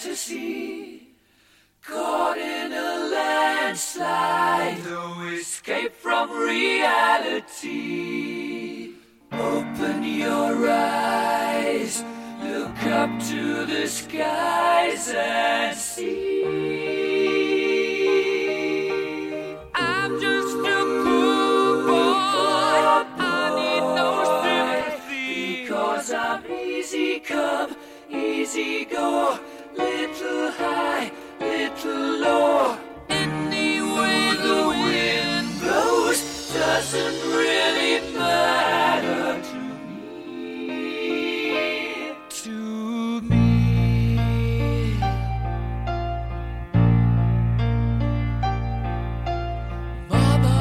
fantasy, caught in a landslide, no escape from reality. Open your eyes, look up to the skies and see. I'm just a poor boy, I need no sympathy, because I'm easy come, easy go, little high, little low. Any way the wind blows doesn't really matter to me. To me. Mama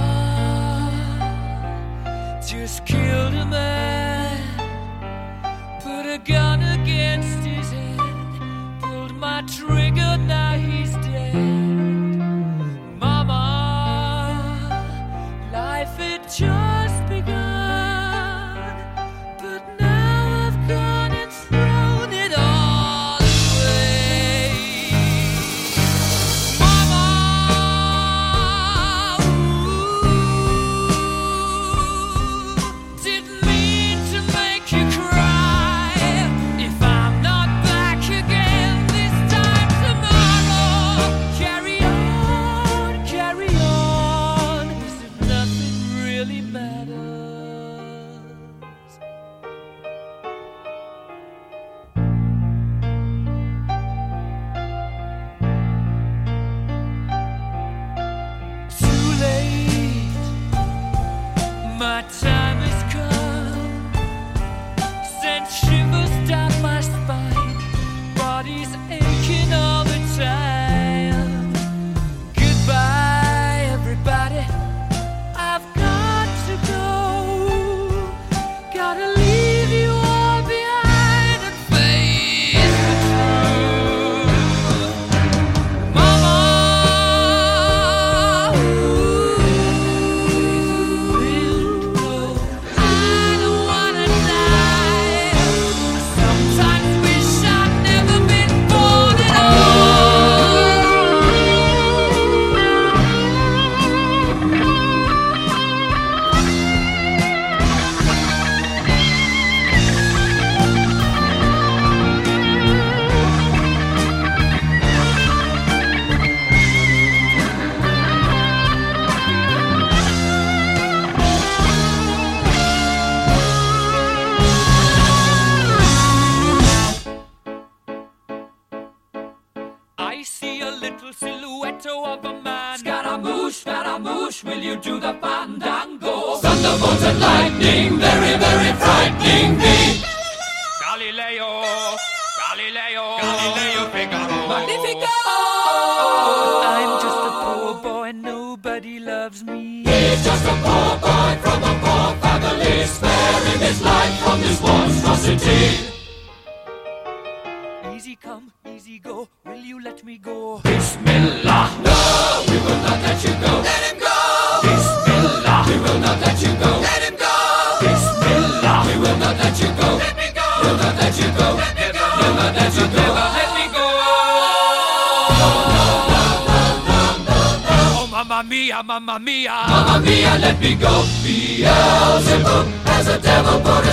just killed a man, put a gun against his head, pulled my trigger, now he's dead. Mama, life had just begun, but now I've gone and thrown it all away. Mama, didn't mean to make you cry. If I'm not back again this time tomorrow, carry on, as if nothing really matters. Too late, my time has come, sent shivers down my spine, body's aching all the time. Goodbye, everybody, I've got to go, gotta leave you all behind and face the truth. Mama, I don't wanna die. I sometimes wish I'd never been born at I see a little silhouette of a man. Scaramouche, will you do the fandango? Thunderbolts and lightning, very, very frightening me. Galileo, Figaro. Magnifico! I'm just a poor boy, nobody loves me. He's just a poor boy from a poor family, sparing his life from this monstrosity. Easy come, easy go, will you let me go? Bismillah, no, we will not let you go. Let him go! Bismillah, we will not let you go. Let him go! Bismillah, we will not let you go. Let me go! We'll not let you go. Let me go! We'll not let you go. Let me go! Oh, mamma mia, mamma mia. Mamma mia, let me go. Beelzebub has a devil put